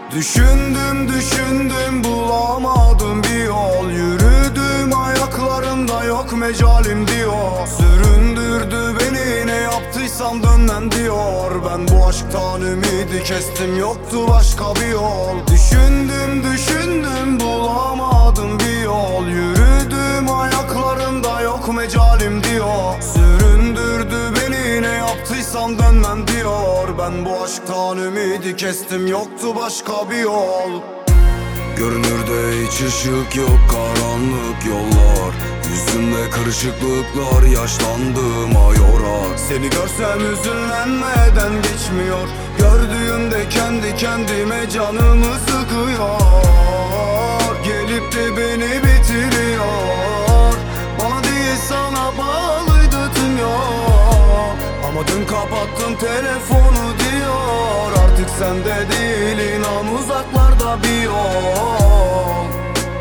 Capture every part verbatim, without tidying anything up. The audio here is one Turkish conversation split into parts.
Düşündüm düşündüm bulamadım bir yol. Yürüdüm ayaklarımda yok mecalim diyor. Süründürdü beni ne yaptıysam dönmem diyor. Ben bu aşktan ümidi kestim, yoktu başka bir yol. Düşündüm düşündüm bulamadım bir yol. Yürüdüm ayaklarımda yok mecalim diyor. Süründürdü beni ne yaptıysam dönmem diyor. Ben bu aşktan ümidi kestim, yoktu başka bir yol. Görünürde hiç ışık yok, karanlık yollar. Yüzümde kırışıklıklar, yaşlandım ayorar. Seni görsem üzünlenmeden geçmiyor. Gördüğümde kendi kendime canımı sıkıyor. Gelip de beni bitiriyor. Bana değil sana bağlıydı tüm yol. Ama dün kapattım telefonu diyor. Artık sende değil, inan uzaklarda bir yol.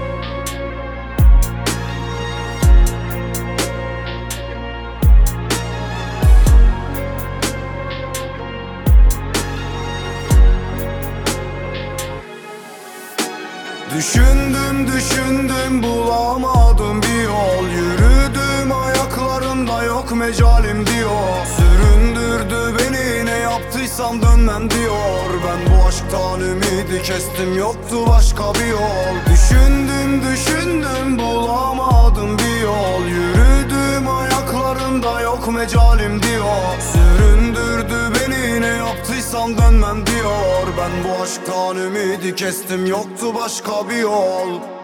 Düşündüm düşündüm bulamadım bir yol. Yürüdüm ayaklarımda yok mecalim diyor. Süründürdü beni ne yaptıysam dönmem diyor. Ben bu aşktan ümidi kestim, yoktu başka bir yol. Düşündüm düşündüm bulamadım bir yol. Yürüdüm ayaklarımda yok mecalim diyor. Süründürdü beni ne yaptıysam dönmem diyor. Ben bu aşktan ümidi kestim, yoktu başka bir yol.